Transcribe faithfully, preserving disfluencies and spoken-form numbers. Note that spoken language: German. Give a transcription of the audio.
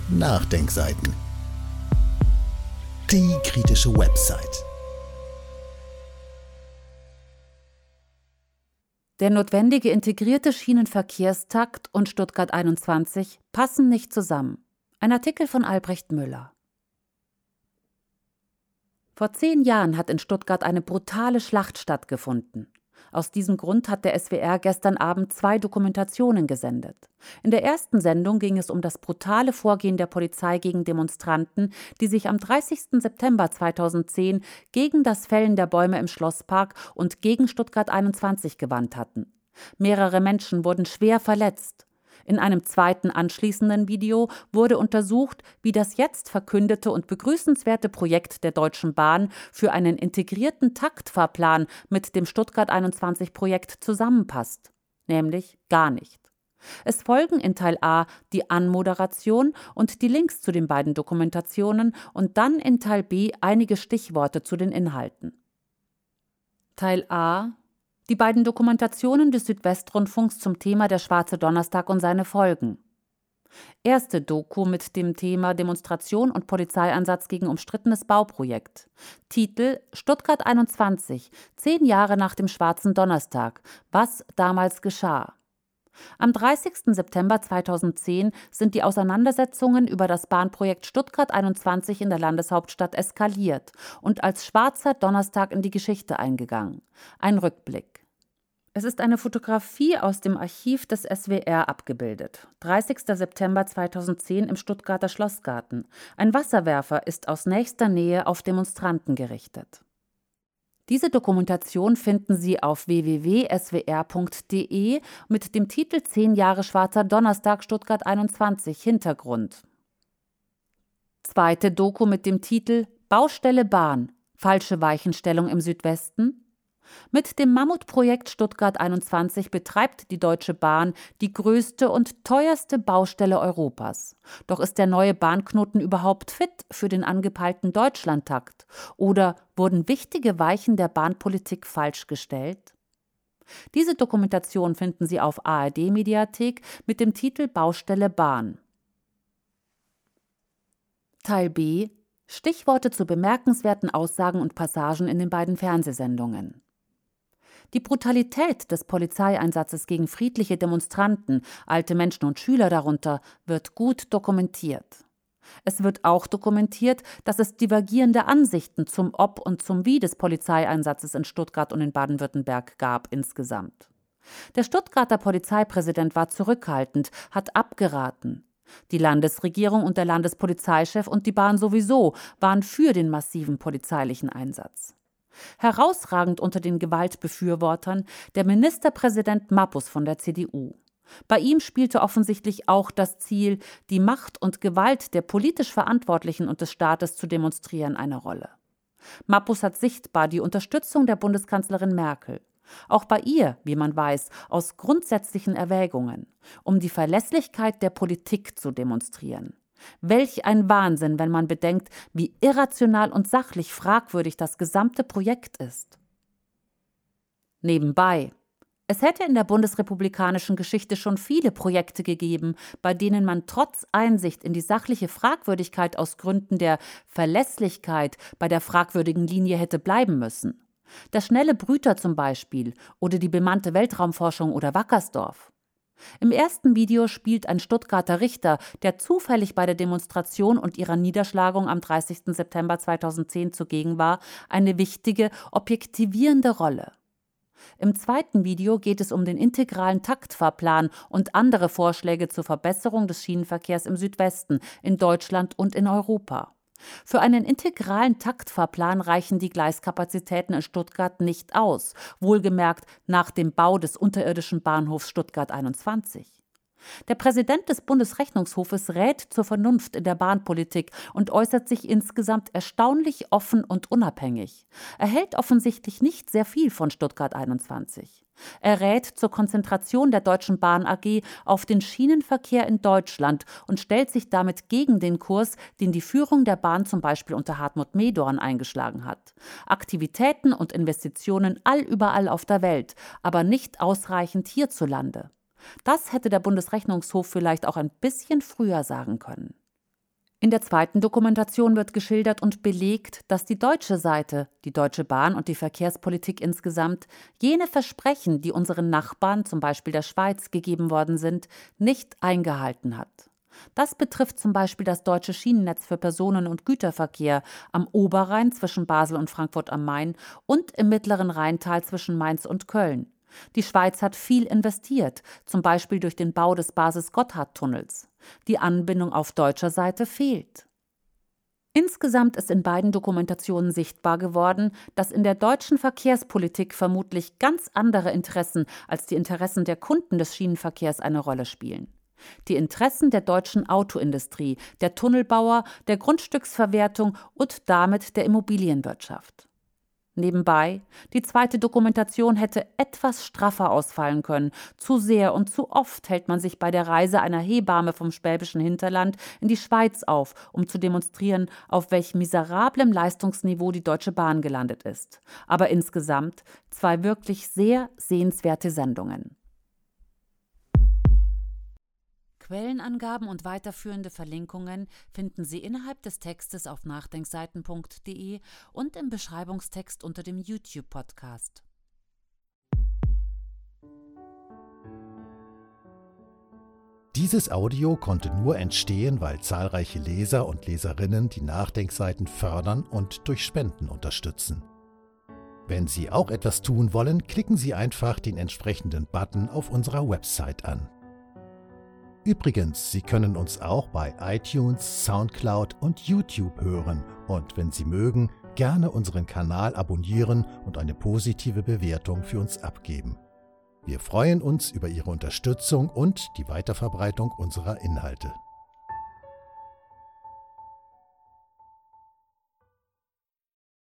Nachdenkseiten. Die kritische Website. Der notwendige integrierte Schienenverkehrstakt und Stuttgart einundzwanzig passen nicht zusammen. Ein Artikel von Albrecht Müller. Vor zehn Jahren hat in Stuttgart eine brutale Schlacht stattgefunden. Aus diesem Grund hat der S W R gestern Abend zwei Dokumentationen gesendet. In der ersten Sendung ging es um das brutale Vorgehen der Polizei gegen Demonstranten, die sich am dreißigsten September zweitausendzehn gegen das Fällen der Bäume im Schlosspark und gegen Stuttgart einundzwanzig gewandt hatten. Mehrere Menschen wurden schwer verletzt. In einem zweiten anschließenden Video wurde untersucht, wie das jetzt verkündete und begrüßenswerte Projekt der Deutschen Bahn für einen integrierten Taktfahrplan mit dem Stuttgart einundzwanzig Projekt zusammenpasst. Nämlich gar nicht. Es folgen in Teil A die Anmoderation und die Links zu den beiden Dokumentationen und dann in Teil B einige Stichworte zu den Inhalten. Teil A: Die beiden Dokumentationen des Südwestrundfunks zum Thema der Schwarze Donnerstag und seine Folgen. Erste Doku mit dem Thema Demonstration und Polizeieinsatz gegen umstrittenes Bauprojekt. Titel: Stuttgart einundzwanzig, zehn Jahre nach dem Schwarzen Donnerstag. Was damals geschah. Am dreißigsten September zweitausendzehn sind die Auseinandersetzungen über das Bahnprojekt Stuttgart einundzwanzig in der Landeshauptstadt eskaliert und als Schwarzer Donnerstag in die Geschichte eingegangen. Ein Rückblick. Es ist eine Fotografie aus dem Archiv des S W R abgebildet. dreißigster September zweitausendzehn im Stuttgarter Schlossgarten. Ein Wasserwerfer ist aus nächster Nähe auf Demonstranten gerichtet. Diese Dokumentation finden Sie auf w w w punkt s w r punkt d e mit dem Titel zehn Jahre Schwarzer Donnerstag Stuttgart einundzwanzig Hintergrund. Zweite Doku mit dem Titel Baustelle Bahn – Falsche Weichenstellung im Südwesten. Mit dem Mammutprojekt Stuttgart einundzwanzig betreibt die Deutsche Bahn die größte und teuerste Baustelle Europas. Doch ist der neue Bahnknoten überhaupt fit für den angepeilten Deutschlandtakt? Oder wurden wichtige Weichen der Bahnpolitik falsch gestellt? Diese Dokumentation finden Sie auf A R D-Mediathek mit dem Titel Baustelle Bahn. Teil B: Stichworte zu bemerkenswerten Aussagen und Passagen in den beiden Fernsehsendungen. Die Brutalität des Polizeieinsatzes gegen friedliche Demonstranten, alte Menschen und Schüler darunter, wird gut dokumentiert. Es wird auch dokumentiert, dass es divergierende Ansichten zum Ob und zum Wie des Polizeieinsatzes in Stuttgart und in Baden-Württemberg gab insgesamt. Der Stuttgarter Polizeipräsident war zurückhaltend, hat abgeraten. Die Landesregierung und der Landespolizeichef und die Bahn sowieso waren für den massiven polizeilichen Einsatz. Herausragend unter den Gewaltbefürwortern der Ministerpräsident Mappus von der C D U. Bei ihm spielte offensichtlich auch das Ziel, die Macht und Gewalt der politisch Verantwortlichen und des Staates zu demonstrieren, eine Rolle. Mappus hat sichtbar die Unterstützung der Bundeskanzlerin Merkel. Auch bei ihr, wie man weiß, aus grundsätzlichen Erwägungen, um die Verlässlichkeit der Politik zu demonstrieren. Welch ein Wahnsinn, wenn man bedenkt, wie irrational und sachlich fragwürdig das gesamte Projekt ist. Nebenbei: Es hätte in der bundesrepublikanischen Geschichte schon viele Projekte gegeben, bei denen man trotz Einsicht in die sachliche Fragwürdigkeit aus Gründen der Verlässlichkeit bei der fragwürdigen Linie hätte bleiben müssen. Der schnelle Brüter zum Beispiel oder die bemannte Weltraumforschung oder Wackersdorf. Im ersten Video spielt ein Stuttgarter Richter, der zufällig bei der Demonstration und ihrer Niederschlagung am dreißigsten September zweitausendzehn zugegen war, eine wichtige, objektivierende Rolle. Im zweiten Video geht es um den integralen Taktfahrplan und andere Vorschläge zur Verbesserung des Schienenverkehrs im Südwesten, in Deutschland und in Europa. Für einen integralen Taktfahrplan reichen die Gleiskapazitäten in Stuttgart nicht aus, wohlgemerkt nach dem Bau des unterirdischen Bahnhofs Stuttgart einundzwanzig. Der Präsident des Bundesrechnungshofes rät zur Vernunft in der Bahnpolitik und äußert sich insgesamt erstaunlich offen und unabhängig. Er hält offensichtlich nicht sehr viel von Stuttgart einundzwanzig. Er rät zur Konzentration der Deutschen Bahn A G auf den Schienenverkehr in Deutschland und stellt sich damit gegen den Kurs, den die Führung der Bahn zum Beispiel unter Hartmut Mehdorn eingeschlagen hat. Aktivitäten und Investitionen allüberall auf der Welt, aber nicht ausreichend hierzulande. Das hätte der Bundesrechnungshof vielleicht auch ein bisschen früher sagen können. In der zweiten Dokumentation wird geschildert und belegt, dass die deutsche Seite, die Deutsche Bahn und die Verkehrspolitik insgesamt, jene Versprechen, die unseren Nachbarn, zum Beispiel der Schweiz, gegeben worden sind, nicht eingehalten hat. Das betrifft zum Beispiel das deutsche Schienennetz für Personen- und Güterverkehr am Oberrhein zwischen Basel und Frankfurt am Main und im mittleren Rheintal zwischen Mainz und Köln. Die Schweiz hat viel investiert, zum Beispiel durch den Bau des Basis-Gotthard-Tunnels. Die Anbindung auf deutscher Seite fehlt. Insgesamt ist in beiden Dokumentationen sichtbar geworden, dass in der deutschen Verkehrspolitik vermutlich ganz andere Interessen als die Interessen der Kunden des Schienenverkehrs eine Rolle spielen. Die Interessen der deutschen Autoindustrie, der Tunnelbauer, der Grundstücksverwertung und damit der Immobilienwirtschaft. Nebenbei, die zweite Dokumentation hätte etwas straffer ausfallen können. Zu sehr und zu oft hält man sich bei der Reise einer Hebamme vom schwäbischen Hinterland in die Schweiz auf, um zu demonstrieren, auf welch miserablem Leistungsniveau die Deutsche Bahn gelandet ist. Aber insgesamt zwei wirklich sehr sehenswerte Sendungen. Quellenangaben und weiterführende Verlinkungen finden Sie innerhalb des Textes auf nachdenkseiten punkt de und im Beschreibungstext unter dem YouTube-Podcast. Dieses Audio konnte nur entstehen, weil zahlreiche Leser und Leserinnen die Nachdenkseiten fördern und durch Spenden unterstützen. Wenn Sie auch etwas tun wollen, klicken Sie einfach den entsprechenden Button auf unserer Website an. Übrigens, Sie können uns auch bei iTunes, Soundcloud und YouTube hören und wenn Sie mögen, gerne unseren Kanal abonnieren und eine positive Bewertung für uns abgeben. Wir freuen uns über Ihre Unterstützung und die Weiterverbreitung unserer Inhalte.